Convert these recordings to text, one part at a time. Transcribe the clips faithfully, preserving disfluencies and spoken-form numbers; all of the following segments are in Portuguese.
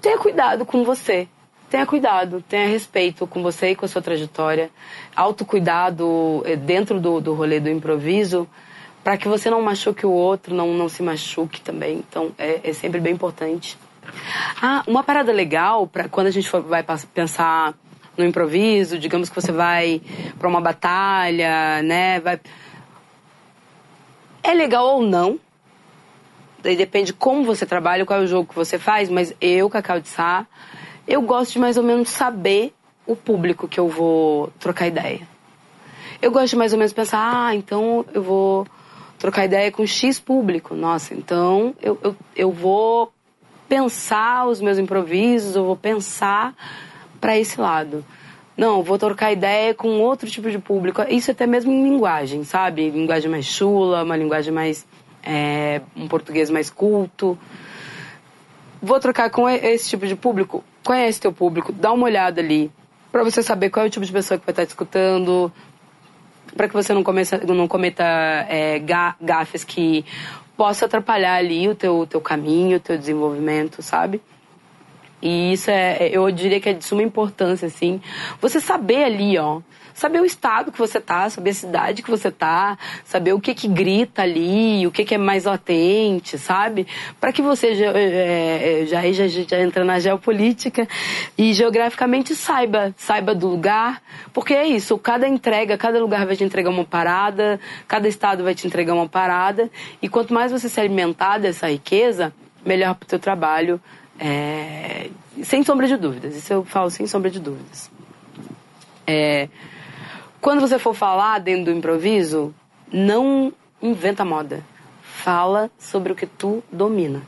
tenha cuidado com você. Tenha cuidado, tenha respeito com você e com a sua trajetória. Autocuidado dentro do, do rolê do improviso, para que você não machuque o outro, não, não se machuque também. Então, é, é sempre bem importante. Ah, uma parada legal, pra, quando a gente for, vai pensar no improviso, digamos que você vai para uma batalha, né? Vai... É legal ou não. Daí depende como você trabalha, qual é o jogo que você faz, mas eu, Cacau de Sá, eu gosto de mais ou menos saber o público que eu vou trocar ideia. Eu gosto de mais ou menos pensar, ah, então eu vou trocar ideia com X público. Nossa, então eu, eu, eu vou pensar os meus improvisos, eu vou pensar para esse lado. Não, eu vou trocar ideia com outro tipo de público. Isso até mesmo em linguagem, sabe? Linguagem mais chula, uma linguagem mais... É, um português mais culto. Vou trocar com esse tipo de público. Conhece teu público, dá uma olhada ali pra você saber qual é o tipo de pessoa que vai estar te escutando, pra que você não, comece, não cometa é, gafes que possam atrapalhar ali o teu, teu caminho, o teu desenvolvimento, sabe? E isso é, eu diria que é de suma importância, assim, você saber ali, ó, saber o estado que você tá, saber a cidade que você tá, saber o que que grita ali, o que que é mais latente, sabe? Para que você já, já, já, já entra na geopolítica e geograficamente saiba, saiba do lugar, porque é isso, cada entrega, cada lugar vai te entregar uma parada, cada estado vai te entregar uma parada, e quanto mais você se alimentar dessa riqueza, melhor pro teu trabalho. É, sem sombra de dúvidas, isso eu falo sem sombra de dúvidas. É, quando você for falar dentro do improviso, não inventa moda. Fala sobre o que tu domina.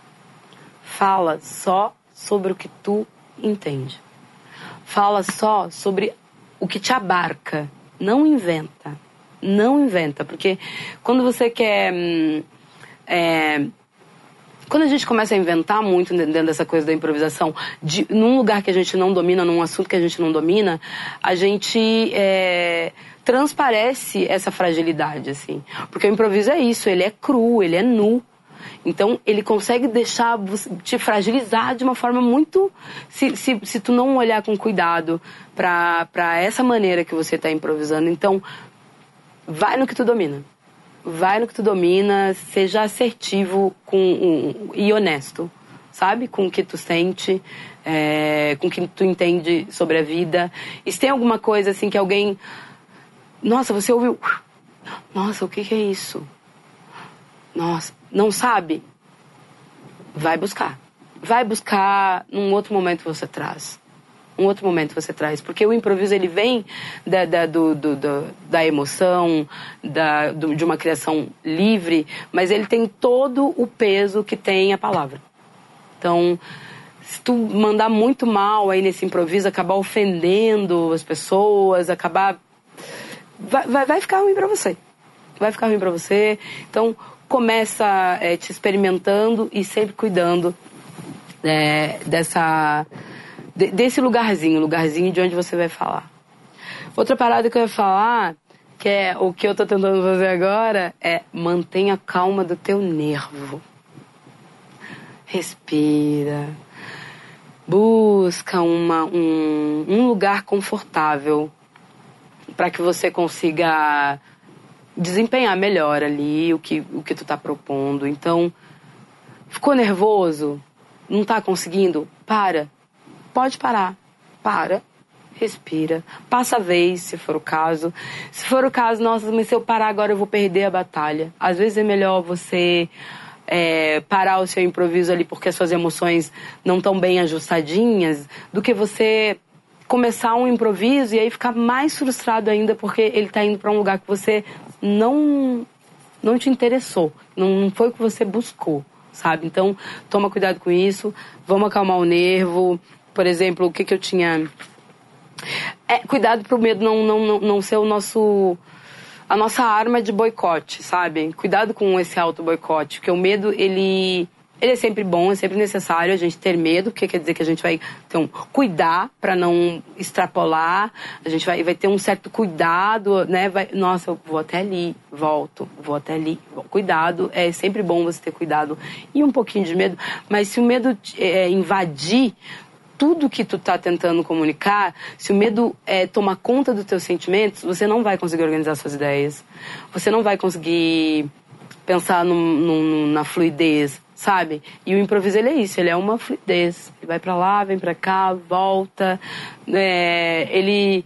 Fala só sobre o que tu entende. Fala só sobre o que te abarca. Não inventa. Não inventa, porque quando você quer... Hum, é, Quando a gente começa a inventar muito dentro dessa coisa da improvisação, de, num lugar que a gente não domina, num assunto que a gente não domina, a gente é, transparece essa fragilidade, assim. Porque o improviso é isso, ele é cru, ele é nu. Então, ele consegue deixar, te fragilizar de uma forma muito... Se, se, se tu não olhar com cuidado pra, pra essa maneira que você tá improvisando. Então, vai no que tu domina. Vai no que tu domina, seja assertivo com, um, e honesto, sabe? Com o que tu sente, é, com o que tu entende sobre a vida. E se tem alguma coisa assim que alguém... Nossa, você ouviu... Nossa, o que que é isso? Nossa, não sabe? Vai buscar. Vai buscar num outro momento você traz. Um outro momento você traz. Porque o improviso, ele vem da, da, do, do, do, da emoção, da, do, de uma criação livre, mas ele tem todo o peso que tem a palavra. Então, se tu mandar muito mal aí nesse improviso, acabar ofendendo as pessoas, acabar... Vai, vai, vai ficar ruim pra você. Vai ficar ruim pra você. Então, começa é, te experimentando e sempre cuidando é, dessa... desse lugarzinho, lugarzinho de onde você vai falar. Outra parada que eu ia falar, que é o que eu tô tentando fazer agora, é mantenha a calma do teu nervo. Respira. Busca uma, um, um lugar confortável para que você consiga desempenhar melhor ali o que, o que tu tá propondo. Então, ficou nervoso? Não tá conseguindo? Para. Pode parar. Para. Respira. Passa a vez, se for o caso. Se for o caso, nossa, mas se eu parar agora eu vou perder a batalha. Às vezes é melhor você é, parar o seu improviso ali porque as suas emoções não estão bem ajustadinhas, do que você começar um improviso e aí ficar mais frustrado ainda porque ele está indo para um lugar que você não, não te interessou. Não foi o que você buscou, sabe? Então, toma cuidado com isso. Vamos acalmar o nervo. Por exemplo, o que que eu tinha... É, cuidado pro medo não, não, não, não ser o nosso... a nossa arma de boicote, sabe? Cuidado com esse auto-boicote, porque o medo, ele Ele é sempre bom, é sempre necessário a gente ter medo, porque quer dizer que a gente vai então, cuidar para não extrapolar, a gente vai, vai ter um certo cuidado, né? Vai, nossa, eu vou até ali, volto, vou até ali. Cuidado, é sempre bom você ter cuidado e um pouquinho de medo, mas se o medo é, invadir tudo que tu tá tentando comunicar, se o medo é, tomar conta dos teus sentimentos, você não vai conseguir organizar suas ideias, você não vai conseguir pensar no, no, na fluidez, sabe? E o improviso, ele é isso, ele é uma fluidez. Ele vai pra lá, vem pra cá, volta. É, ele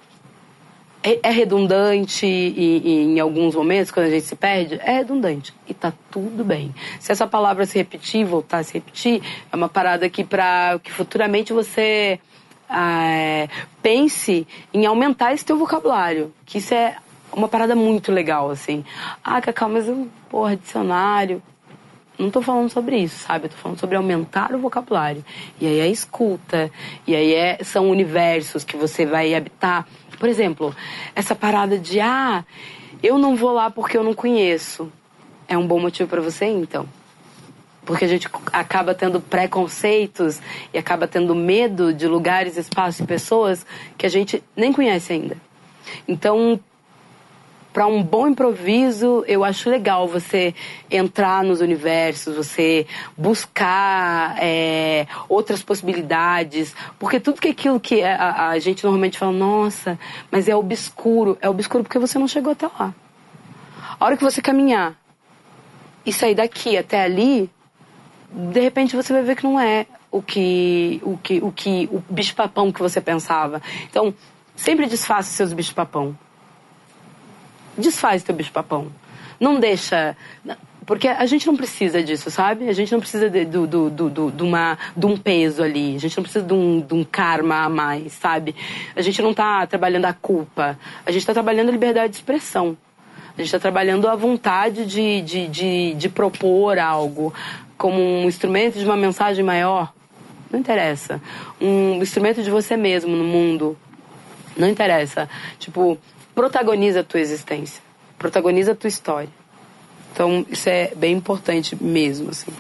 é, é redundante e, e em alguns momentos, quando a gente se perde, é redundante. E tá tudo bem. Se essa palavra se repetir, voltar a se repetir, é uma parada que, pra, que futuramente você é, pense em aumentar esse teu vocabulário. Que isso é uma parada muito legal, assim. Ah, Cacau, mas eu, porra, dicionário. Não tô falando sobre isso, sabe? Eu tô falando sobre aumentar o vocabulário. E aí é escuta. E aí é, são universos que você vai habitar. Por exemplo, essa parada de, ah, eu não vou lá porque eu não conheço. É um bom motivo pra você ir, então. Porque a gente acaba tendo preconceitos e acaba tendo medo de lugares, espaços e pessoas que a gente nem conhece ainda. Então, para um bom improviso, eu acho legal você entrar nos universos, você buscar é, outras possibilidades, porque tudo que aquilo que a, a gente normalmente fala, nossa, mas é obscuro, é obscuro porque você não chegou até lá. A hora que você caminhar e sair daqui até ali, de repente você vai ver que não é o que o que o que o bicho-papão que você pensava. Então, sempre desfaça seus bicho-papão. Desfaz teu bicho-papão. Não deixa... Porque a gente não precisa disso, sabe? A gente não precisa de, do, do, do, do, de, uma, de um peso ali. A gente não precisa de um, de um karma a mais, sabe? A gente não tá trabalhando a culpa. A gente tá trabalhando a liberdade de expressão. A gente tá trabalhando a vontade de, de, de, de propor algo como um instrumento de uma mensagem maior. Não interessa. Um instrumento de você mesmo no mundo. Não interessa. Tipo... Protagoniza a tua existência. Protagoniza a tua história. Então, isso é bem importante mesmo, assim.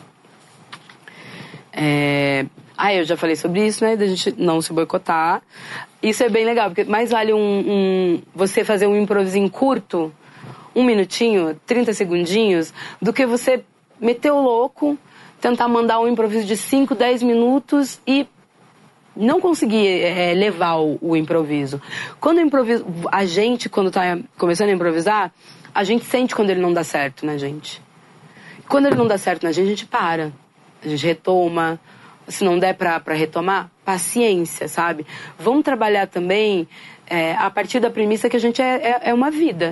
É... Ah, eu já falei sobre isso, né? Da gente não se boicotar. Isso é bem legal, porque mais vale um, um... você fazer um improvisinho curto, um minutinho, trinta segundinhos, do que você meter o louco, tentar mandar um improviso de cinco, dez minutos e não conseguir é, levar o, o improviso. Quando o improviso... A gente, quando tá começando a improvisar, a gente sente quando ele não dá certo na gente. Quando ele não dá certo na gente, a gente para. A gente retoma. Se não der pra, pra retomar, paciência, sabe? Vamos trabalhar também é, a partir da premissa que a gente é, é, é uma vida.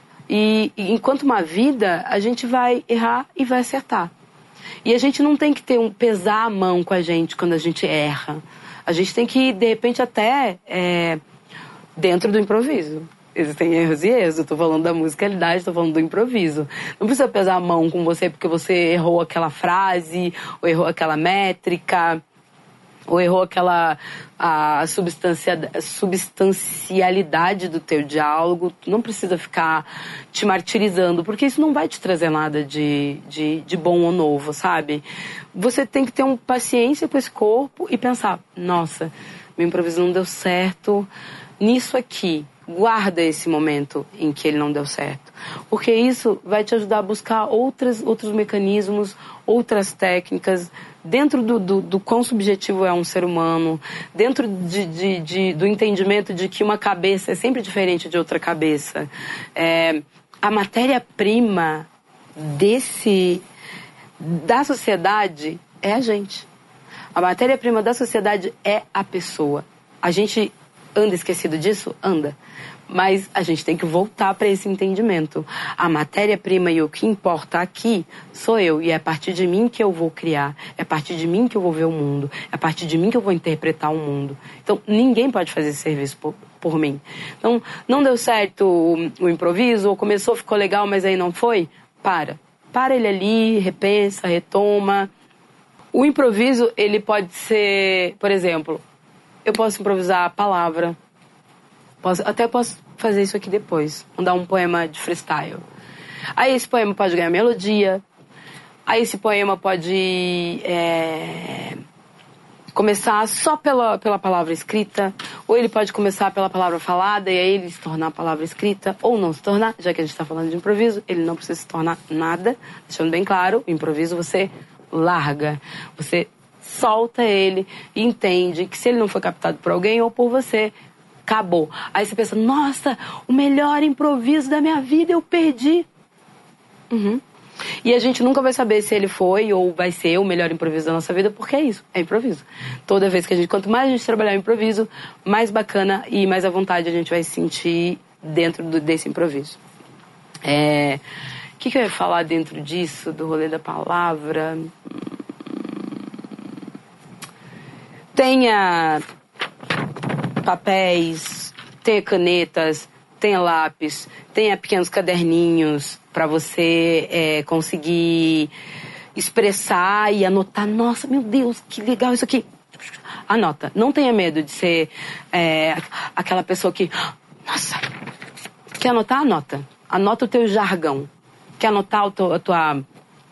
E, e enquanto uma vida, a gente vai errar e vai acertar. E a gente não tem que ter um pesar a mão com a gente quando a gente erra. A gente tem que, de repente, até é, dentro do improviso. Existem erros e erros. Eu tô falando da musicalidade, tô falando do improviso. Não precisa pesar a mão com você porque você errou aquela frase, ou errou aquela métrica, ou errou aquela a substancia, substancialidade do teu diálogo. Tu não precisa ficar te martirizando, porque isso não vai te trazer nada de, de, de bom ou novo, sabe? Você tem que ter uma paciência com esse corpo e pensar, nossa, meu improviso não deu certo nisso aqui. Guarda esse momento em que ele não deu certo. Porque isso vai te ajudar a buscar outras, outros mecanismos, outras técnicas, dentro do, do, do quão subjetivo é um ser humano, dentro de, de, de, do entendimento de que uma cabeça é sempre diferente de outra cabeça. É, a matéria-prima desse, da sociedade é a gente. A matéria-prima da sociedade é a pessoa. A gente anda esquecido disso? Anda. Mas a gente tem que voltar para esse entendimento. A matéria-prima e o que importa aqui sou eu. E é a partir de mim que eu vou criar. É a partir de mim que eu vou ver o mundo. É a partir de mim que eu vou interpretar o mundo. Então, ninguém pode fazer esse serviço por, por mim. Então, não deu certo o, o improviso, ou começou, ficou legal, mas aí não foi? Para. Para ele ali, repensa, retoma. O improviso, ele pode ser, por exemplo, eu posso improvisar a palavra. Posso, até posso fazer isso aqui depois. Mandar um poema de freestyle. Aí esse poema pode ganhar melodia, Aí esse poema pode é, começar só pela, pela palavra escrita, ou ele pode começar pela palavra falada e aí ele se tornar a palavra escrita, ou não se tornar, já que a gente está falando de improviso, ele não precisa se tornar nada, deixando bem claro, o improviso você larga, você solta ele e entende que se ele não foi captado por alguém ou por você, acabou. Aí você pensa, nossa, o melhor improviso da minha vida eu perdi. Uhum. E a gente nunca vai saber se ele foi ou vai ser o melhor improviso da nossa vida, porque é isso, é improviso. Toda vez que a gente, quanto mais a gente trabalhar o improviso, mais bacana e mais à vontade a gente vai se sentir dentro do, desse improviso. É, o que, que eu ia falar dentro disso, do rolê da palavra? Tenha papéis, tenha canetas, tenha lápis, tenha pequenos caderninhos para você é, conseguir expressar e anotar. Nossa, meu Deus, que legal isso aqui. Anota. Não tenha medo de ser é, aquela pessoa que... Nossa, quer anotar? Anota. Anota o teu jargão. Quer anotar a tua, a tua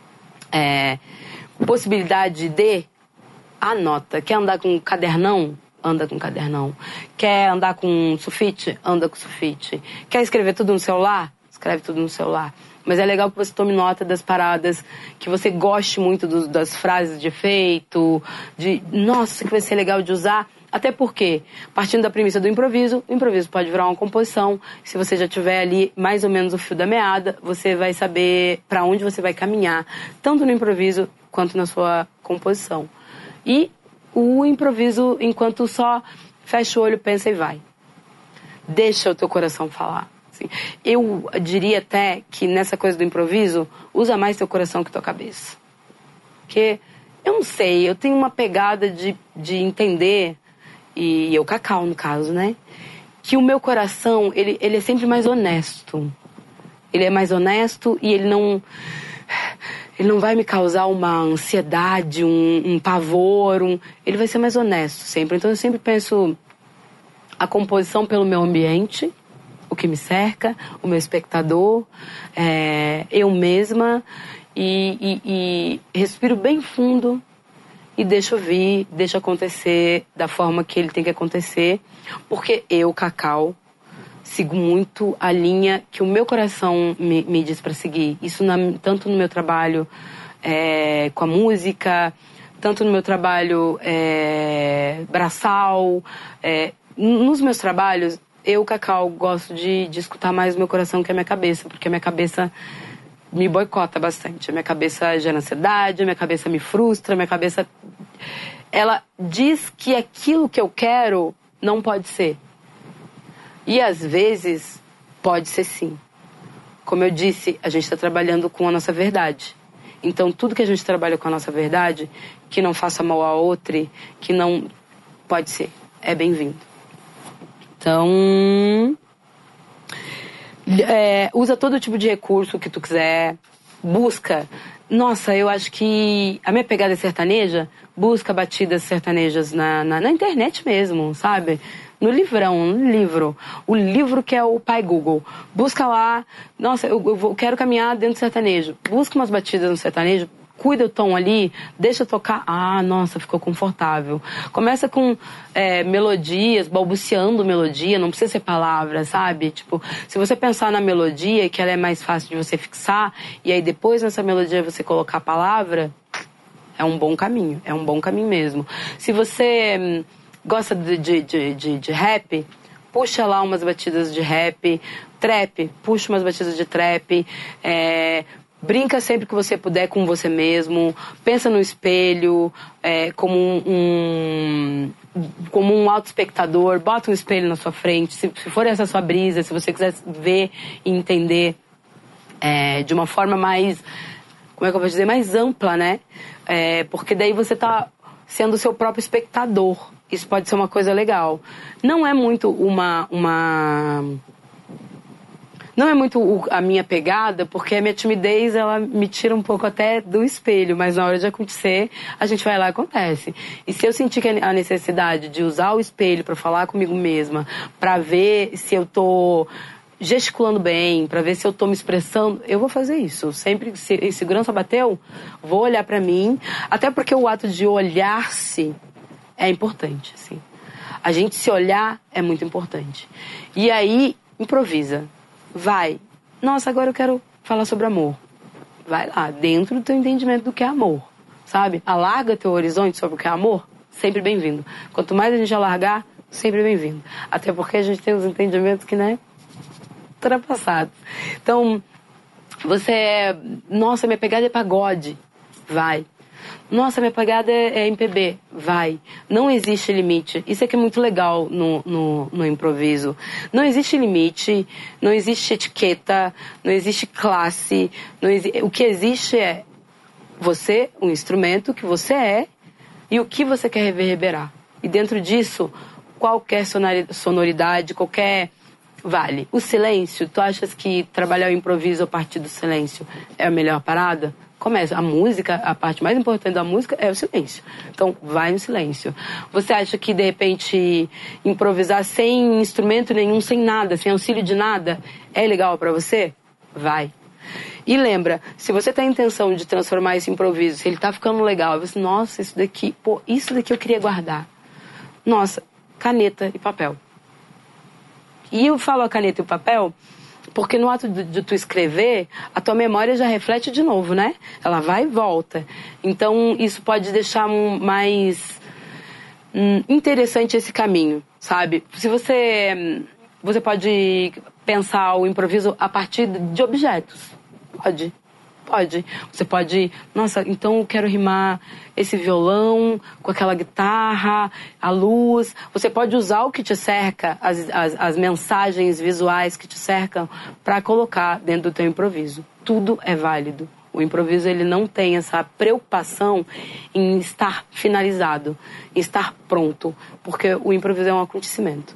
é, possibilidade de... Anota. Quer andar com um cadernão? Anda com cadernão. Quer andar com sulfite? Anda com sulfite. Quer escrever tudo no celular? Escreve tudo no celular. Mas é legal que você tome nota das paradas, que você goste muito do, das frases de efeito, de, nossa, que vai ser legal de usar. Até porque, partindo da premissa do improviso, o improviso pode virar uma composição. Se você já tiver ali mais ou menos o fio da meada, você vai saber para onde você vai caminhar, tanto no improviso quanto na sua composição. E o improviso, enquanto só fecha o olho, pensa e vai. Deixa o teu coração falar. Assim. Eu diria até que nessa coisa do improviso, usa mais teu coração que tua cabeça. Porque, eu não sei, eu tenho uma pegada de, de entender, e eu Cacau no caso, né? Que o meu coração, ele, ele é sempre mais honesto. Ele é mais honesto e ele não... Ele não vai me causar uma ansiedade, um, um pavor, um... ele vai ser mais honesto sempre. Então eu sempre penso a composição pelo meu ambiente, o que me cerca, o meu espectador, é, eu mesma, e, e, e respiro bem fundo e deixo vir, deixo acontecer da forma que ele tem que acontecer, porque eu, Cacau, sigo muito a linha que o meu coração me, me diz para seguir. Isso na, tanto no meu trabalho é, com a música, tanto no meu trabalho é, braçal. É, nos meus trabalhos, eu, Cacau, gosto de, de escutar mais o meu coração que a minha cabeça, porque a minha cabeça me boicota bastante. A minha cabeça gera ansiedade, a minha cabeça me frustra, a minha cabeça... Ela diz que aquilo que eu quero não pode ser. E às vezes, pode ser sim. Como eu disse, a gente está trabalhando com a nossa verdade. Então, tudo que a gente trabalha com a nossa verdade, que não faça mal a outra, que não... Pode ser. É bem-vindo. Então... É, usa todo tipo de recurso que tu quiser. Busca. Nossa, eu acho que a minha pegada é sertaneja. Busca batidas sertanejas na, na, na internet mesmo, sabe? No livrão, no livro. O livro que é o pai Google. Busca lá. Nossa, eu, eu vou, quero caminhar dentro do sertanejo. Busca umas batidas no sertanejo. Cuida o tom ali. Deixa tocar. Ah, nossa, ficou confortável. Começa com é, melodias, balbuciando melodia. Não precisa ser palavras, sabe? Tipo, se você pensar na melodia, que ela é mais fácil de você fixar, e aí depois nessa melodia você colocar a palavra, é um bom caminho. É um bom caminho mesmo. Se você... Hum, gosta de, de, de, de, de rap, puxa lá umas batidas de rap. Trap, puxa umas batidas de trap. É, brinca sempre que você puder com você mesmo. Pensa no espelho é, como um, um, como um auto-espectador. Bota um espelho na sua frente. Se, se for essa sua brisa, se você quiser ver e entender é, de uma forma mais, como é que eu vou dizer, mais ampla, né? É, porque daí você tá sendo o seu próprio espectador. Isso pode ser uma coisa legal. Não é muito uma... uma... Não é muito a minha pegada, porque a minha timidez, ela me tira um pouco até do espelho. Mas na hora de acontecer, a gente vai lá e acontece. E se eu sentir que a necessidade de usar o espelho para falar comigo mesma, para ver se eu tô gesticulando bem, pra ver se eu tô me expressando, eu vou fazer isso. Sempre que se, segurança bateu, vou olhar pra mim. Até porque o ato de olhar-se é importante, assim. A gente se olhar é muito importante. E aí, improvisa. Vai. Nossa, agora eu quero falar sobre amor. Vai lá, dentro do teu entendimento do que é amor, sabe? Alarga teu horizonte sobre o que é amor, sempre bem-vindo. Quanto mais a gente alargar, sempre bem-vindo. Até porque a gente tem uns entendimentos que, né, ultrapassados. Então, você é... Nossa, minha pegada é pagode. Vai. Nossa, minha pegada é, é M P B. Vai. Não existe limite. Isso aqui é muito legal no, no, no improviso. Não existe limite, não existe etiqueta, não existe classe. Não exi... O que existe é você, um instrumento que você é e o que você quer reverberar. E dentro disso, qualquer sonoridade, qualquer... Vale. O silêncio, tu achas que trabalhar o improviso a partir do silêncio é a melhor parada? Começa. A música, a parte mais importante da música é o silêncio. Então, vai no silêncio. Você acha que, de repente, improvisar sem instrumento nenhum, sem nada, sem auxílio de nada, é legal pra você? Vai. E lembra, se você tem a intenção de transformar esse improviso, se ele tá ficando legal, você, nossa, isso daqui, pô, isso daqui eu queria guardar. Nossa, caneta e papel. E eu falo a caneta e o papel porque no ato de, de tu escrever, a tua memória já reflete de novo, né? Ela vai e volta. Então, isso pode deixar mais hum, interessante esse caminho, sabe? Se você... Você pode pensar o improviso a partir de objetos. Pode. Pode. Você pode... Nossa, então eu quero rimar esse violão com aquela guitarra, a luz. Você pode usar o que te cerca, as, as, as mensagens visuais que te cercam, para colocar dentro do teu improviso. Tudo é válido. O improviso, ele não tem essa preocupação em estar finalizado, em estar pronto. Porque o improviso é um acontecimento.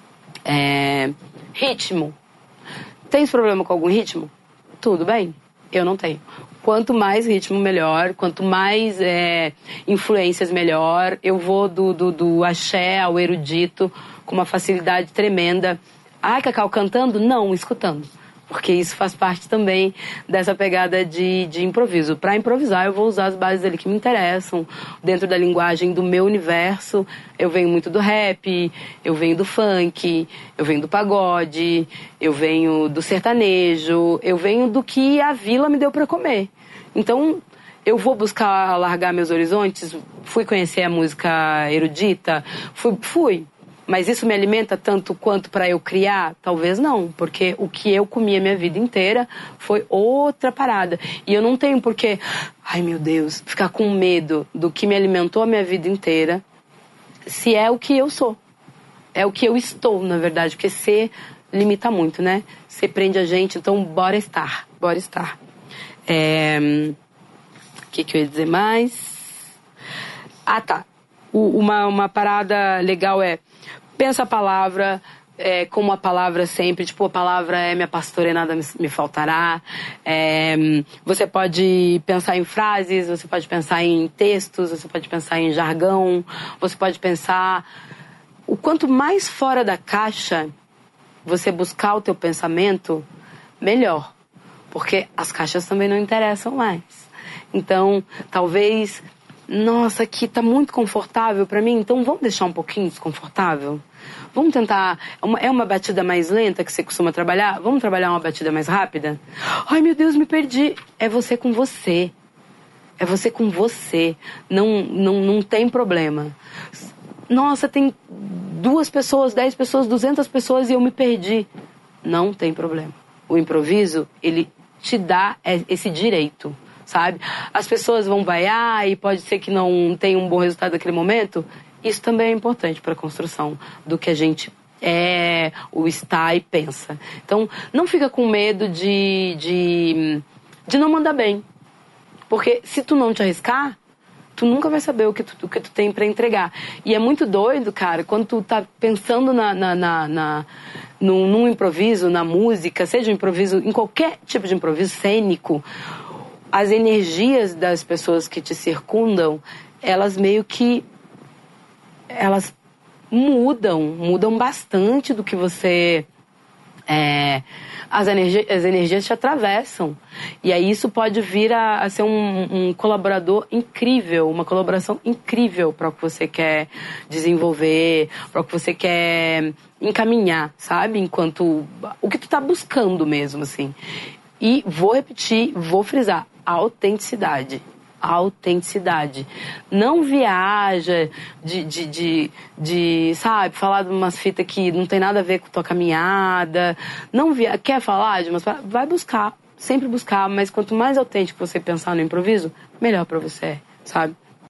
É... Ritmo. Tens problema com algum ritmo? Tudo bem. Eu não tenho. Quanto mais ritmo, melhor. Quanto mais é, influências, melhor. Eu vou do, do, do axé ao erudito com uma facilidade tremenda. Ah, Cacau, cantando? Não, escutando. Porque isso faz parte também dessa pegada de, de improviso. Para improvisar, eu vou usar as bases ali que me interessam. Dentro da linguagem do meu universo, eu venho muito do rap, eu venho do funk, eu venho do pagode, eu venho do sertanejo, eu venho do que a vila me deu para comer. Então, eu vou buscar alargar meus horizontes, fui conhecer a música erudita, fui... fui. Mas isso me alimenta tanto quanto para eu criar? Talvez não, porque o que eu comi a minha vida inteira foi outra parada. E eu não tenho por que, ai meu Deus, ficar com medo do que me alimentou a minha vida inteira, se é o que eu sou. É o que eu estou, na verdade, porque ser limita muito, né? Ser prende a gente, então bora estar, bora estar. É... O que, que eu ia dizer mais? Ah, tá. O, uma, uma parada legal é... Pensa a palavra é, como a palavra sempre, tipo, a palavra é minha pastora e nada me, me faltará. É, você pode pensar em frases, você pode pensar em textos, você pode pensar em jargão, você pode pensar... O quanto mais fora da caixa você buscar o teu pensamento, melhor. Porque as caixas também não interessam mais. Então, talvez... Nossa, aqui tá muito confortável pra mim, então vamos deixar um pouquinho desconfortável? Vamos tentar... Uma, é uma batida mais lenta que você costuma trabalhar? Vamos trabalhar uma batida mais rápida? Ai, meu Deus, me perdi. É você com você. É você com você. Não, não, não tem problema. Nossa, tem duas pessoas, dez pessoas, duzentas pessoas e eu me perdi. Não tem problema. O improviso, ele te dá esse direito. Sabe? As pessoas vão vaiar e pode ser que não tenha um bom resultado naquele momento. Isso também é importante para a construção do que a gente é, o está e pensa. Então, não fica com medo de, de, de não mandar bem. Porque se tu não te arriscar, tu nunca vai saber o que tu, o que tu tem para entregar. E é muito doido, cara, quando tu tá pensando na, na, na, na, num, num improviso, na música, seja um improviso, em qualquer tipo de improviso cênico, as energias das pessoas que te circundam, elas meio que... Elas mudam, mudam bastante do que você É, as, energi as energias te atravessam. E aí isso pode vir a, a ser um, um colaborador incrível, uma colaboração incrível para o que você quer desenvolver, para o que você quer encaminhar, sabe? Enquanto o que tu tá buscando mesmo, assim. E vou repetir, vou frisar, a autenticidade. A autenticidade. Não viaja de, de, de, de, sabe, falar de umas fitas que não tem nada a ver com tua caminhada. Não via... Quer falar de umas... Vai buscar, sempre buscar, mas quanto mais autêntico você pensar no improviso, melhor pra você, sabe?